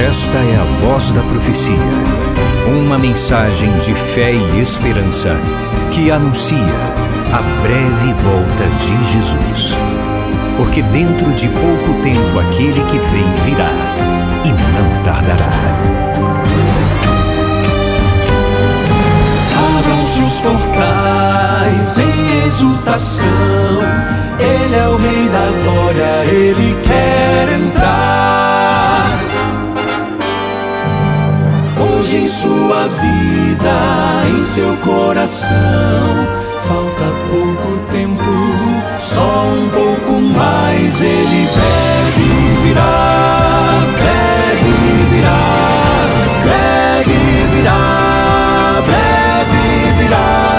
Esta é a Voz da Profecia, uma mensagem de fé e esperança que anuncia a breve volta de Jesus. Porque dentro de pouco tempo aquele que vem virá e não tardará. Abram-se os portais em exultação, Ele é o Rei da Glória, Ele quer entrar. Hoje em sua vida, em seu coração, falta pouco tempo, só um pouco mais. Ele deve virar, deve virar, deve virar, deve virar.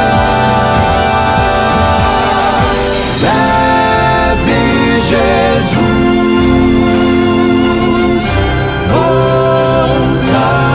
Deve Jesus voltar.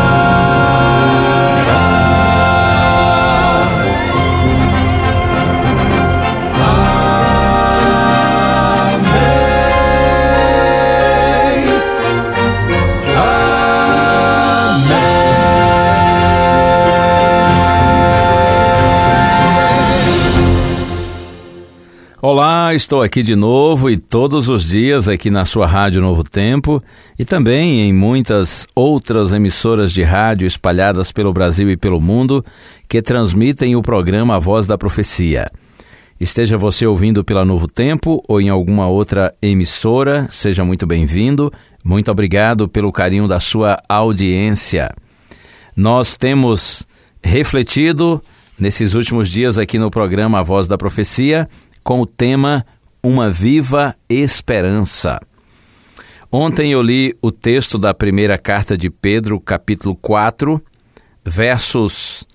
Olá, estou aqui de novo e todos os dias aqui na sua Rádio Novo Tempo e também em muitas outras emissoras de rádio espalhadas pelo Brasil e pelo mundo que transmitem o programa A Voz da Profecia. Esteja você ouvindo pela Novo Tempo ou em alguma outra emissora, seja muito bem-vindo. Muito obrigado pelo carinho da sua audiência. Nós temos refletido nesses últimos dias aqui no programa A Voz da Profecia com o tema Uma Viva Esperança. Ontem eu li o texto da primeira carta de Pedro, capítulo 4, versos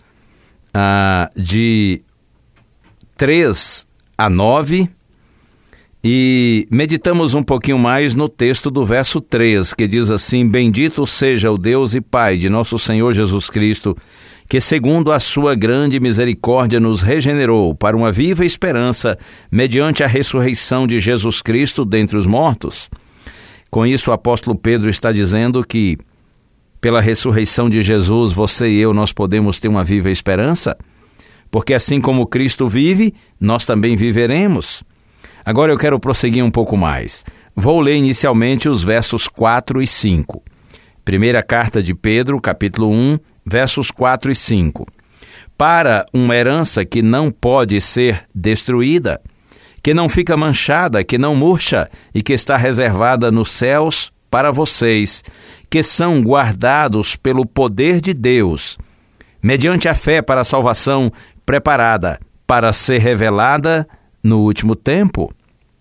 de 3 a 9, e meditamos um pouquinho mais no texto do verso 3, que diz assim: Bendito seja o Deus e Pai de nosso Senhor Jesus Cristo, que segundo a sua grande misericórdia nos regenerou para uma viva esperança mediante a ressurreição de Jesus Cristo dentre os mortos. Com isso, o apóstolo Pedro está dizendo que pela ressurreição de Jesus, você e eu, nós podemos ter uma viva esperança, porque assim como Cristo vive, nós também viveremos. Agora eu quero prosseguir um pouco mais. Vou ler inicialmente os versos 4 e 5. Primeira carta de Pedro, capítulo 1, versos 4 e 5. Para uma herança que não pode ser destruída, que não fica manchada, que não murcha e que está reservada nos céus para vocês, que são guardados pelo poder de Deus, mediante a fé para a salvação preparada para ser revelada no último tempo.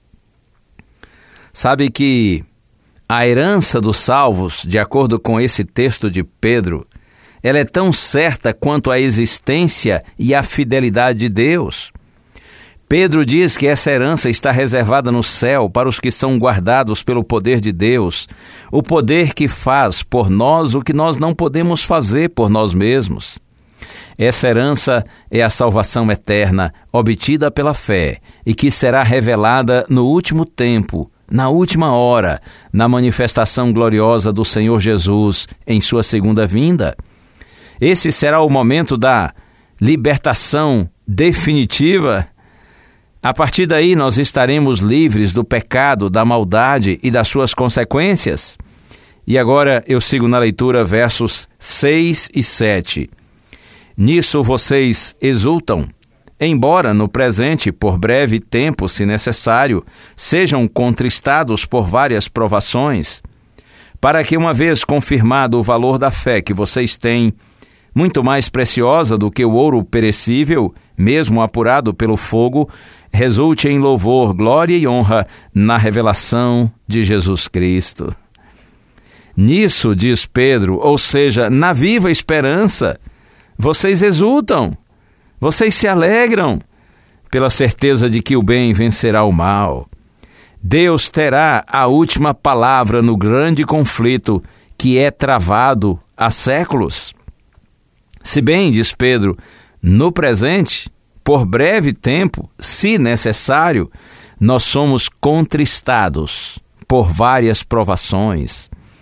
Sabe que a herança dos salvos, de acordo com esse texto de Pedro, ela é tão certa quanto a existência e a fidelidade de Deus. Pedro diz que essa herança está reservada no céu para os que são guardados pelo poder de Deus, o poder que faz por nós o que nós não podemos fazer por nós mesmos. Essa herança é a salvação eterna, obtida pela fé, e que será revelada no último tempo, na última hora, na manifestação gloriosa do Senhor Jesus em sua segunda vinda. Esse será o momento da libertação definitiva. A partir daí, nós estaremos livres do pecado, da maldade e das suas consequências. E agora eu sigo na leitura versos 6 e 7. Nisso vocês exultam, embora no presente, por breve tempo, se necessário, sejam contristados por várias provações, para que, uma vez confirmado o valor da fé que vocês têm, muito mais preciosa do que o ouro perecível, mesmo apurado pelo fogo, resulte em louvor, glória e honra na revelação de Jesus Cristo. Nisso, diz Pedro, ou seja, na viva esperança, vocês exultam, vocês se alegram pela certeza de que o bem vencerá o mal. Deus terá a última palavra no grande conflito que é travado há séculos. Se bem, diz Pedro, no presente, por breve tempo, se necessário, nós somos contristados por várias provações.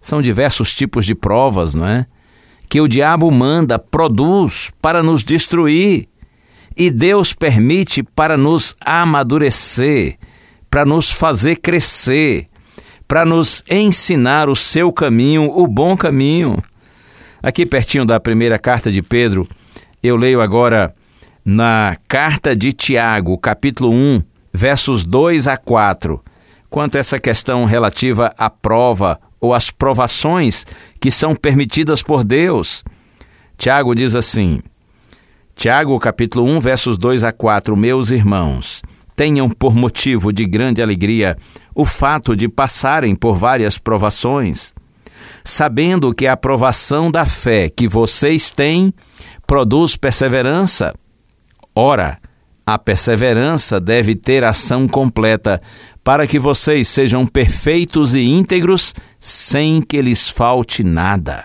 São diversos tipos de provas, não é? Que o diabo manda, produz para nos destruir. E Deus permite para nos amadurecer, para nos fazer crescer, para nos ensinar o seu caminho, o bom caminho. Aqui pertinho da primeira carta de Pedro, eu leio agora na carta de Tiago, capítulo 1, versos 2 a 4, quanto a essa questão relativa à prova ou às provações que são permitidas por Deus. Tiago diz assim, Tiago, capítulo 1, versos 2 a 4, meus irmãos, tenham por motivo de grande alegria o fato de passarem por várias provações, sabendo que a provação da fé que vocês têm produz perseverança. Ora, a perseverança deve ter ação completa, para que vocês sejam perfeitos e íntegros, sem que lhes falte nada.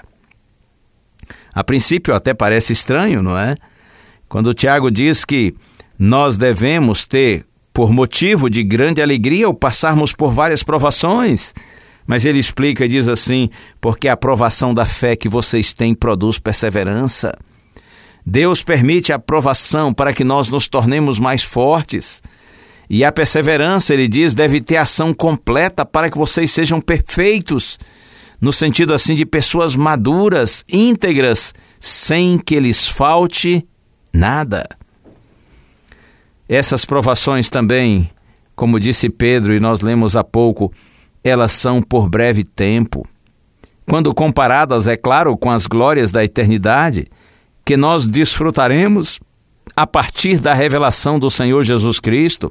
A princípio até parece estranho, não é? Quando Tiago diz que nós devemos ter, por motivo de grande alegria, o passarmos por várias provações. Mas ele explica e diz assim, porque a provação da fé que vocês têm produz perseverança. Deus permite a provação para que nós nos tornemos mais fortes. E a perseverança, ele diz, deve ter ação completa para que vocês sejam perfeitos, no sentido assim de pessoas maduras, íntegras, sem que lhes falte nada. Essas provações também, como disse Pedro e nós lemos há pouco, elas são por breve tempo. Quando comparadas, é claro, com as glórias da eternidade, que nós desfrutaremos a partir da revelação do Senhor Jesus Cristo.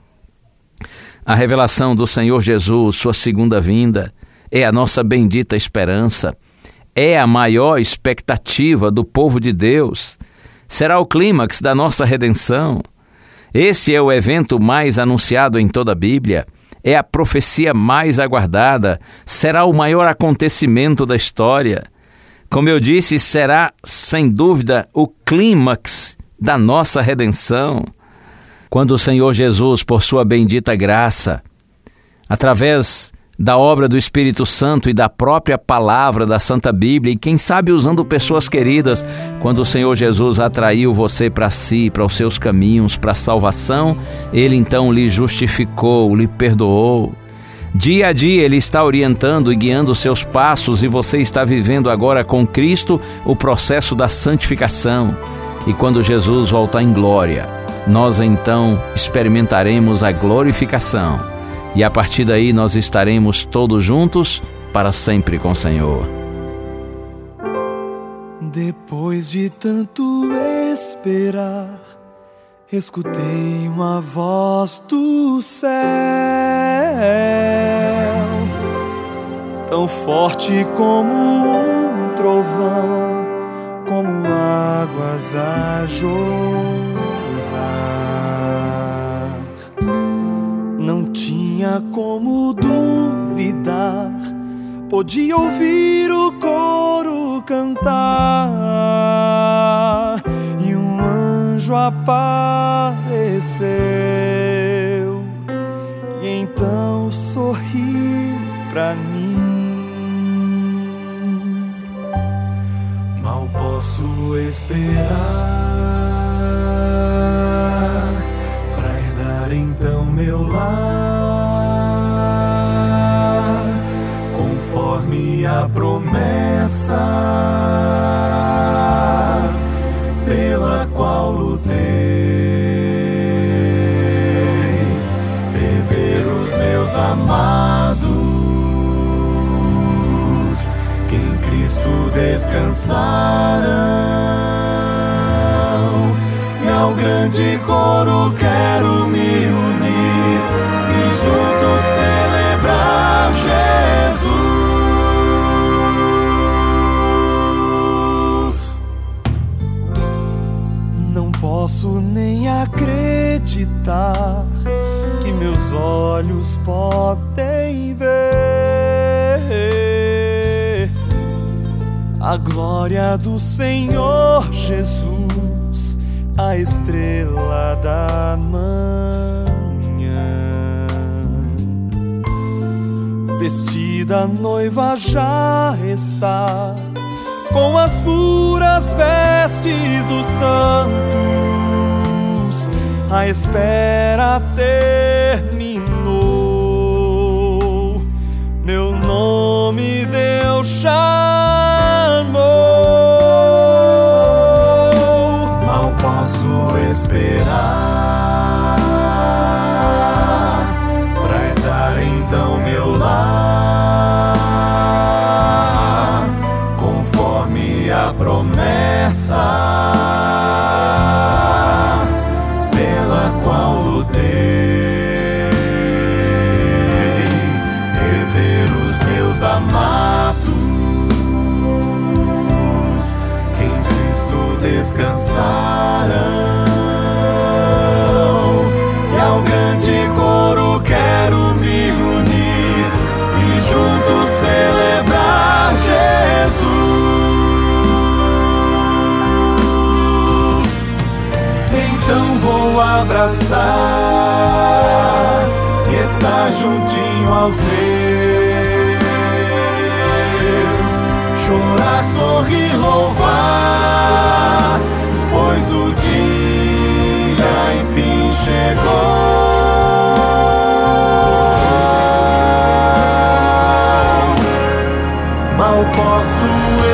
A revelação do Senhor Jesus, sua segunda vinda, é a nossa bendita esperança, é a maior expectativa do povo de Deus, será o clímax da nossa redenção. Esse é o evento mais anunciado em toda a Bíblia, é a profecia mais aguardada, será o maior acontecimento da história. Como eu disse, será, sem dúvida, o clímax da nossa redenção. Quando o Senhor Jesus, por sua bendita graça, através da obra do Espírito Santo e da própria palavra da Santa Bíblia, e quem sabe usando pessoas queridas, quando o Senhor Jesus atraiu você para si, para os seus caminhos, para a salvação, Ele então lhe justificou, lhe perdoou. Dia a dia Ele está orientando e guiando os seus passos, e você está vivendo agora com Cristo o processo da santificação. E quando Jesus voltar em glória, nós então experimentaremos a glorificação. E a partir daí nós estaremos todos juntos para sempre com o Senhor. Depois de tanto esperar, escutei uma voz do céu, tão forte como um trovão, como águas a jorrar. Não tinha como duvidar, podia ouvir o coro cantar, e um anjo apareceu, e então sorriu pra mim. Mal posso esperar pra herdar então meu lar, conforme a promessa pela qual lutei, rever os meus amados que em Cristo descansarão, e ao grande coro quero me unir e juntos celebrar Jesus. Não posso nem acreditar que meus olhos podem ver a glória do Senhor Jesus, a estrela da manhã. vestida noiva já está, com as puras vestes os santos, a espera terminou, meu nome Deus chamou. Mal posso esperar pra herdar então meu lar, conforme a promessa pela qual lutei, rever os meus amados que em Cristo descansarão, e ao grande coro quero me unir e juntos celebrar Jesus. Então vou abraçar e estar juntinho aos meus, chorar, sorrir, louvar, pois o dia enfim chegou. Mal posso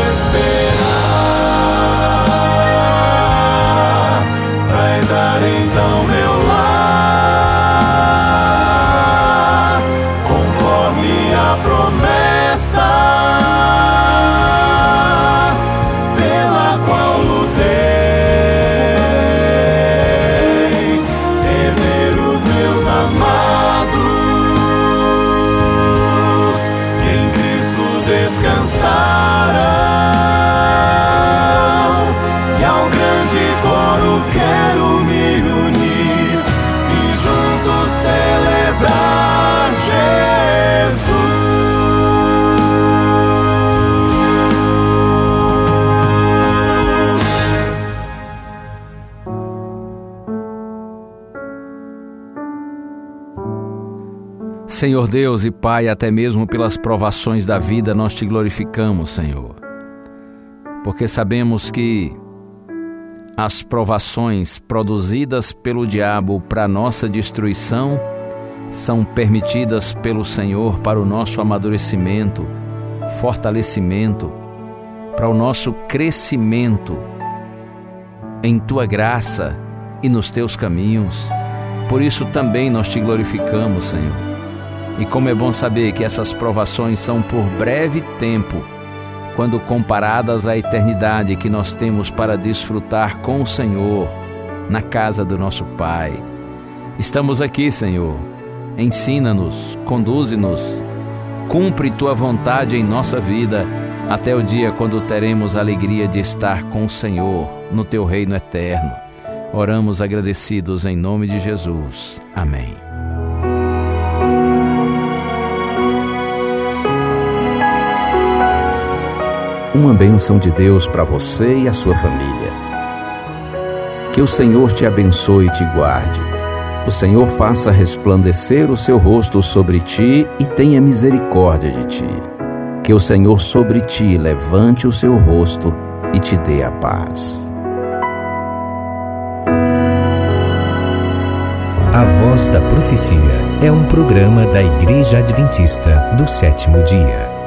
esperar pra herdar então meu lar, conforme a promessa pela qual lutei, rever os meus amados que em Cristo descansarão, e ao grande coro quero me unir e juntos celebrar Jesus. Senhor Deus e Pai, até mesmo pelas provações da vida nós te glorificamos, Senhor, porque sabemos que as provações produzidas pelo diabo para nossa destruição são permitidas pelo Senhor para o nosso amadurecimento, fortalecimento, para o nosso crescimento em Tua graça e nos Teus caminhos. Por isso também nós te glorificamos, Senhor. E como é bom saber que essas provações são por breve tempo, quando comparadas à eternidade que nós temos para desfrutar com o Senhor na casa do nosso Pai. Estamos aqui, Senhor. Ensina-nos, conduze-nos, cumpre Tua vontade em nossa vida, até o dia quando teremos a alegria de estar com o Senhor no Teu reino eterno. Oramos agradecidos em nome de Jesus. Amém. Uma bênção de Deus para você e a sua família. Que o Senhor te abençoe e te guarde. O Senhor faça resplandecer o seu rosto sobre ti e tenha misericórdia de ti. Que o Senhor sobre ti levante o seu rosto e te dê a paz. A Voz da Profecia é um programa da Igreja Adventista do Sétimo Dia.